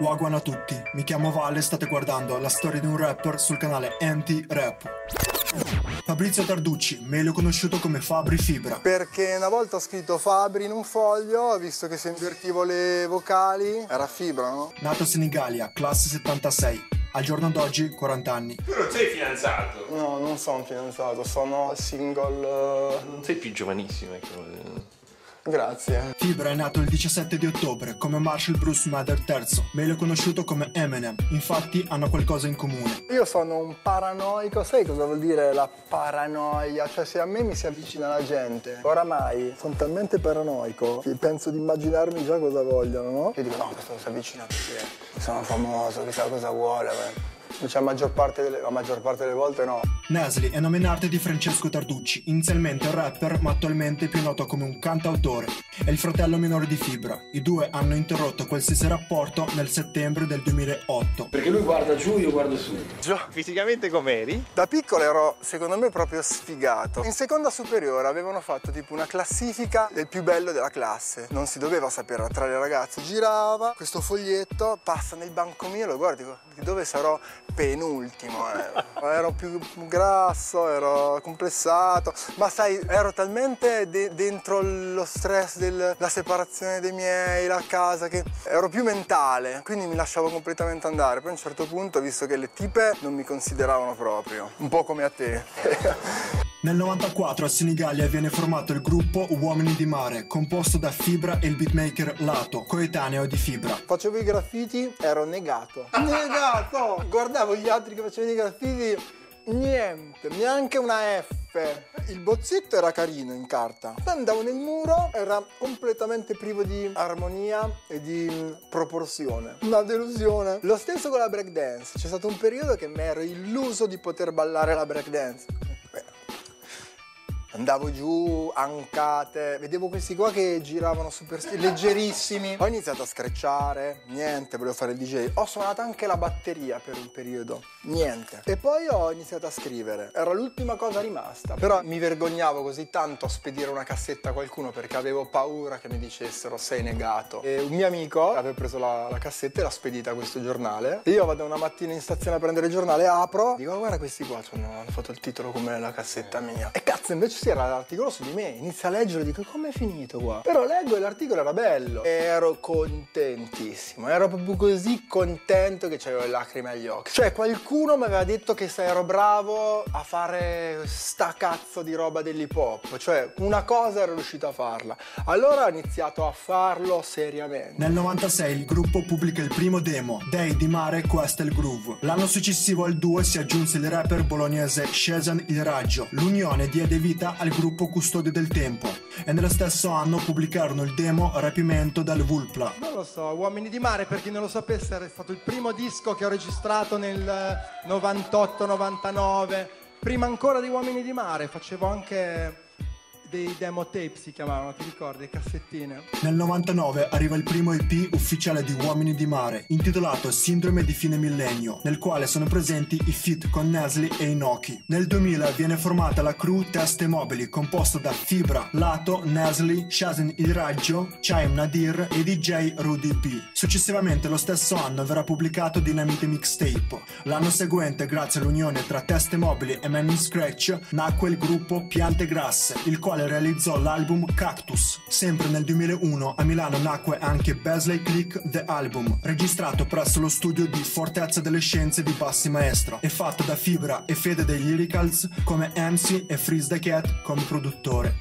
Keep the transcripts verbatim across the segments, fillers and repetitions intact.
Wagwan a tutti, mi chiamo Vale e state guardando la storia di un rapper sul canale Anti-Rap. Fabrizio Tarducci, meglio conosciuto come Fabri Fibra. Perché una volta ho scritto Fabri in un foglio, visto che se invertivo le vocali era Fibra, no? Nato a Senigallia, classe settantasei. Al giorno d'oggi quaranta anni. Tu non sei fidanzato? No, non sono fidanzato, sono single. Non sei più giovanissimo, ecco. Grazie. Fibra è nato il diciassette di ottobre come Marshall Bruce Mather terzo, meglio conosciuto come Eminem. Infatti hanno qualcosa in comune. Io sono un paranoico, sai cosa vuol dire la paranoia? Cioè se a me mi si avvicina la gente, oramai sono talmente paranoico che penso di immaginarmi già cosa vogliono, no? Io dico no, questo si avvicina perché sono famoso, chissà cosa vuole. Beh. Cioè, la maggior parte delle, la maggior parte delle volte no. Nasli è nome in arte di Francesco Tarducci, inizialmente un rapper ma attualmente più noto come un cantautore. È il fratello minore di Fibra. I due hanno interrotto qualsiasi rapporto nel settembre del duemilaotto. Perché lui guarda giù, io guardo su. Già. Fisicamente com'eri? Da piccolo ero, secondo me, proprio sfigato. In seconda superiore avevano fatto tipo una classifica del più bello della classe. Non si doveva sapere tra le ragazze. Girava questo foglietto, passa nel banco mio, lo guardo, dico, dove sarò penultimo? Eh. Ero più grasso, ero complessato, ma sai, ero talmente de dentro lo stress della separazione dei miei, la casa, che ero più mentale, quindi mi lasciavo completamente andare. Poi a un certo punto, visto che le tipe non mi consideravano proprio, un po' come a te. Nel novantaquattro a Senigallia viene formato il gruppo Uomini di Mare, composto da Fibra e il beatmaker Lato, coetaneo di Fibra. Facevo i graffiti, ero negato. Negato! Guardavo gli altri che facevano i graffiti, niente, neanche una F. Il bozzetto era carino in carta. Poi andavo nel muro, era completamente privo di armonia e di proporzione. Una delusione. Lo stesso con la breakdance. C'è stato un periodo che mi ero illuso di poter ballare la breakdance. Andavo giù, ancate, vedevo questi qua che giravano super leggerissimi. Ho iniziato a screcciare, niente, volevo fare il D J. Ho suonato anche la batteria per un periodo, niente. E poi ho iniziato a scrivere, era l'ultima cosa rimasta. Però mi vergognavo così tanto a spedire una cassetta a qualcuno perché avevo paura che mi dicessero sei negato. E un mio amico aveva preso la, la cassetta e l'ha spedita a questo giornale. E io vado una mattina in stazione a prendere il giornale, apro, dico guarda questi qua hanno fatto il titolo come la cassetta mia. E cazzo, invece sì, era l'articolo su di me, inizio a leggere e dico com'è finito qua? Però leggo e l'articolo era bello. Ero contentissimo, ero proprio così contento che avevo le lacrime agli occhi. Cioè qualcuno mi aveva detto che se ero bravo a fare sta cazzo di roba dell'hip hop, cioè una cosa ero riuscito a farla. Allora ho iniziato a farlo seriamente. Nel novantasei il gruppo pubblica il primo demo, Dei di Mare, questo è il groove. L'anno successivo al duo si aggiunse il rapper bolognese Shazan Il Raggio. L'unione diede vita al gruppo Custode del Tempo e nello stesso anno pubblicarono il demo Rapimento dal Vulpla. Non lo so, Uomini di Mare, per chi non lo sapesse, era stato il primo disco che ho registrato nel novantotto novantanove. Prima ancora di Uomini di Mare facevo anche dei demo tape, si chiamavano, ti ricordi? Cassettine. Nel novantanove arriva il primo E P ufficiale di Uomini di Mare, intitolato Sindrome di fine millennio, nel quale sono presenti i feat con Nasli e Inoki. Nel duemila viene formata la crew Teste Mobili, composta da Fibra, Lato, Nasli, Shazin Il Raggio, Chaim Nadir e D J Rudy B. Successivamente lo stesso anno verrà pubblicato Dinamite Mixtape. L'anno seguente, grazie all'unione tra Teste Mobili e Man in Scratch, nacque il gruppo Piante Grasse, il quale realizzò l'album Cactus. Sempre nel duemilauno a Milano nacque anche Besley Click The Album, registrato presso lo studio di Fortezza delle Scienze di Bassi Maestro e fatto da Fibra e Fede dei Lyricals come M C e Freeze the Cat come produttore.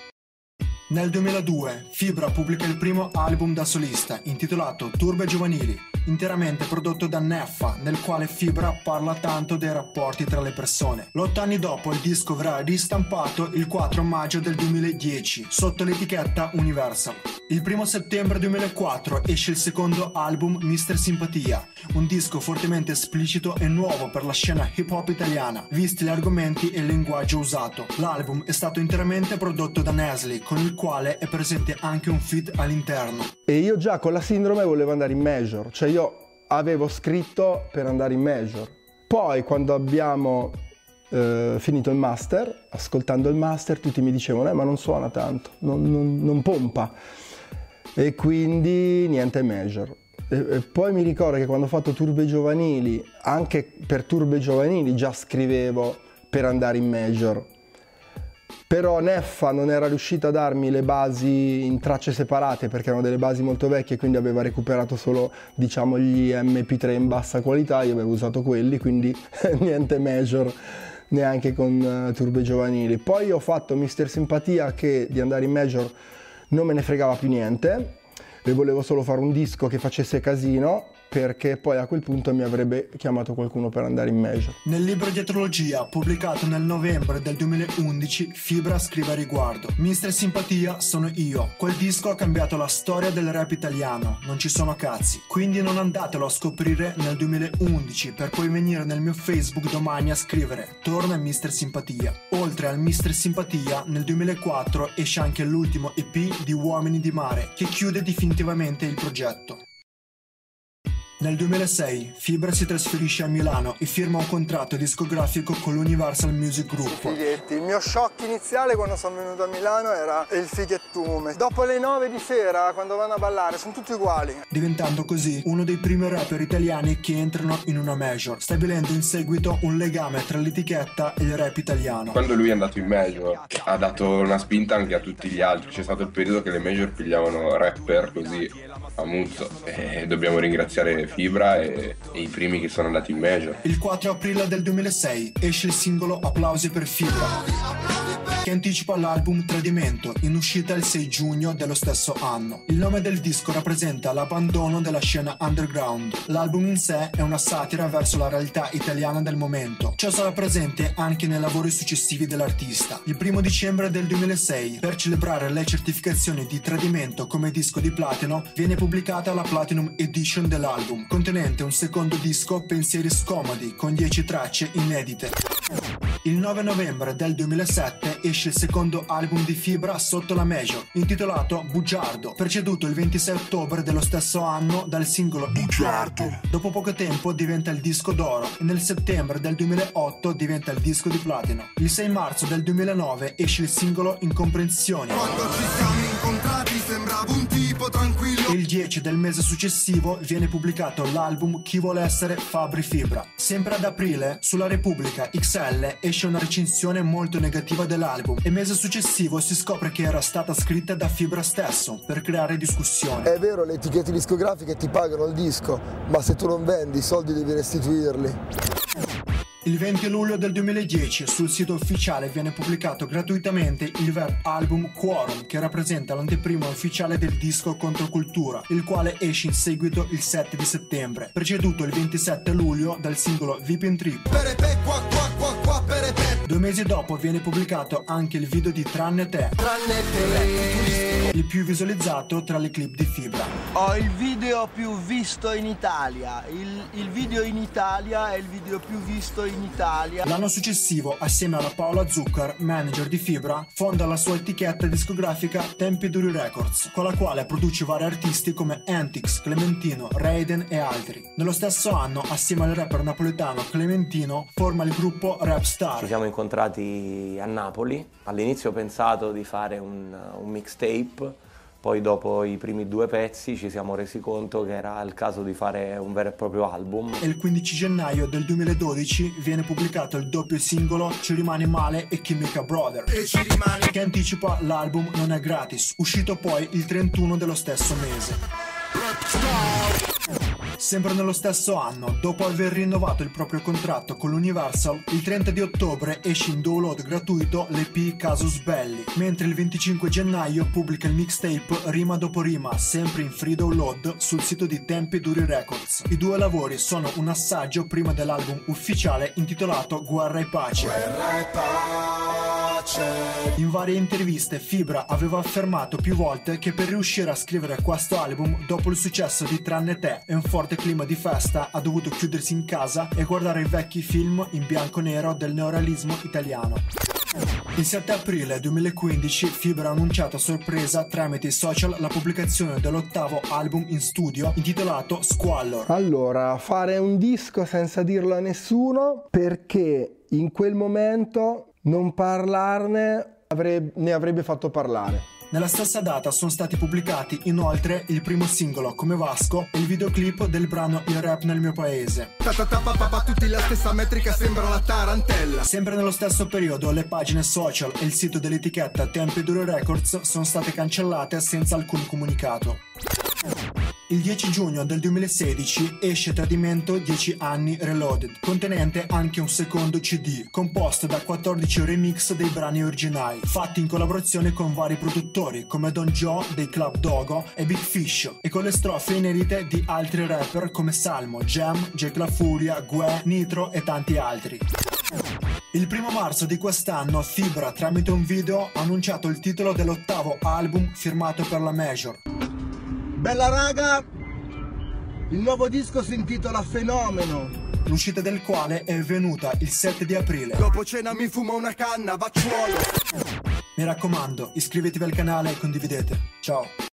Nel duemiladue Fibra pubblica il primo album da solista intitolato Turbe Giovanili, interamente prodotto da Neffa, nel quale Fibra parla tanto dei rapporti tra le persone. L'otto anni dopo il disco verrà ristampato il quattro maggio del duemiladieci sotto l'etichetta Universal. Il primo settembre duemilaquattro esce il secondo album Mister Simpatia, un disco fortemente esplicito e nuovo per la scena hip hop italiana, visti gli argomenti e il linguaggio usato. L'album è stato interamente prodotto da Nasli, con il quale è presente anche un feat all'interno. E io già con la sindrome volevo andare in major, cioè io avevo scritto per andare in major. Poi quando abbiamo eh, finito il master, ascoltando il master tutti mi dicevano eh, ma non suona tanto, non, non, non pompa. E quindi niente major. E, e poi mi ricordo che quando ho fatto Turbe Giovanili, anche per Turbe Giovanili già scrivevo per andare in major. Però Neffa non era riuscita a darmi le basi in tracce separate perché erano delle basi molto vecchie, quindi aveva recuperato solo, diciamo, gli M P tre in bassa qualità, io avevo usato quelli, quindi niente major neanche con uh, Turbe Giovanili. Poi ho fatto Mister Simpatia, che di andare in major non me ne fregava più niente, e volevo solo fare un disco che facesse casino, perché poi a quel punto mi avrebbe chiamato qualcuno per andare in major. Nel libro di etrologia, pubblicato nel novembre del duemilaundici, Fibra scrive a riguardo: Mister Simpatia sono io. Quel disco ha cambiato la storia del rap italiano, non ci sono cazzi. Quindi non andatelo a scoprire nel duemilaundici per poi venire nel mio Facebook domani a scrivere torna Mister Simpatia. Oltre al Mister Simpatia, nel duemilaquattro esce anche l'ultimo E P di Uomini di Mare, che chiude definitivamente il progetto. Nel duemilasei Fibra si trasferisce a Milano e firma un contratto discografico con l'Universal Music Group. Fighetti. Il mio shock iniziale quando sono venuto a Milano era il fighettume. Dopo le nove di sera, quando vanno a ballare, sono tutti uguali. Diventando così uno dei primi rapper italiani che entrano in una major, stabilendo in seguito un legame tra l'etichetta e il rap italiano. Quando lui è andato in major ha dato una spinta anche a tutti gli altri. C'è stato il periodo che le major pigliavano rapper così a muzzo, e dobbiamo ringraziare Fibra e, e i primi che sono andati in major. Il quattro aprile del duemilasei esce il singolo Applausi per Fibra, che anticipa l'album Tradimento, in uscita il sei giugno dello stesso anno. Il nome del disco rappresenta l'abbandono della scena underground. L'album in sé è una satira verso la realtà italiana del momento. Ciò sarà presente anche nei lavori successivi dell'artista. Il primo dicembre del duemilasei, per celebrare le certificazioni di Tradimento come disco di platino, viene pubblicata la Platinum Edition dell'album, contenente un secondo disco, Pensieri Scomodi, con dieci tracce inedite. Il nove novembre del duemilasette esce il secondo album di Fibra sotto la major, intitolato Bugiardo, preceduto il ventisei ottobre dello stesso anno dal singolo Bugiardo. Dopo poco tempo diventa il disco d'oro e nel settembre del duemilaotto diventa il disco di platino. Il sei marzo del duemilanove esce il singolo Incomprensioni. Quando ci siamo incontrati sembrava un tipo tranquillo. E il dieci del mese successivo viene pubblicato l'album Chi vuole essere Fabri Fibra. Sempre ad aprile, sulla Repubblica X L esce una recensione molto negativa dell'album e mese successivo si scopre che era stata scritta da Fibra stesso per creare discussione. È vero, le etichette discografiche ti pagano il disco, ma se tu non vendi i soldi devi restituirli. Il venti luglio del duemiladieci sul sito ufficiale viene pubblicato gratuitamente il web album Quorum, che rappresenta l'anteprima ufficiale del disco Controcultura, il quale esce in seguito il sette di settembre, preceduto il ventisette luglio dal singolo Vipin Trip. Due mesi dopo viene pubblicato anche il video di Tranne Te, Tranne te. il più visualizzato tra le clip di Fibra. Ho il video più visto in Italia, il, il video in Italia è il video più visto in Italia. L'anno successivo, assieme alla Paola Zucker, manager di Fibra, fonda la sua etichetta discografica Tempi Duri Records, con la quale produce vari artisti come Antics, Clementino, Raiden e altri. Nello stesso anno, assieme al rapper napoletano Clementino, forma il gruppo Rap Star. Ci siamo incontrati a Napoli, all'inizio ho pensato di fare un, un mixtape, poi dopo i primi due pezzi ci siamo resi conto che era il caso di fare un vero e proprio album. E il quindici gennaio del duemiladodici viene pubblicato il doppio singolo Ci rimane male e Chimica Brother, E ci rimane. che anticipa l'album Non è gratis, uscito poi il trentuno dello stesso mese. Sempre nello stesso anno, dopo aver rinnovato il proprio contratto con l'Universal, il trenta di ottobre esce in download gratuito l'E P Casus Belli, mentre il venticinque gennaio pubblica il mixtape Rima dopo rima, sempre in free download sul sito di Tempi Duri Records. I due lavori sono un assaggio prima dell'album ufficiale intitolato Guerra e Pace. Guerra e pace. In varie interviste Fibra aveva affermato più volte che per riuscire a scrivere questo album, dopo il successo di Tranne Te e un forte clima di festa, ha dovuto chiudersi in casa e guardare i vecchi film in bianco e nero del neorealismo italiano. Il sette aprile duemilaquindici Fibra ha annunciato a sorpresa tramite i social la pubblicazione dell'ottavo album in studio intitolato Squallor. Allora, fare un disco senza dirlo a nessuno, perché in quel momento non parlarne avrebbe, ne avrebbe fatto parlare. Nella stessa data sono stati pubblicati inoltre il primo singolo Come Vasco e il videoclip del brano Il rap nel mio paese. Tutti la stessa metrica, sembra la tarantella. Sempre nello stesso periodo le pagine social e il sito dell'etichetta Tempi Duro Records sono state cancellate senza alcun comunicato. Il dieci giugno del duemilasedici esce Tradimento dieci anni Reloaded, contenente anche un secondo C D, composto da quattordici remix dei brani originali, fatti in collaborazione con vari produttori come Don Joe dei Club Dogo e Big Fish, e con le strofe inedite di altri rapper come Salmo, Jam, Jake La Furia, Gue, Nitro e tanti altri. Il primo marzo di quest'anno Fibra, tramite un video, ha annunciato il titolo dell'ottavo album firmato per la Major. Bella raga, il nuovo disco si intitola Fenomeno, l'uscita del quale è avvenuta il sette di aprile. Dopo cena mi fumo una canna, vacciuolo. Mi raccomando, iscrivetevi al canale e condividete. Ciao.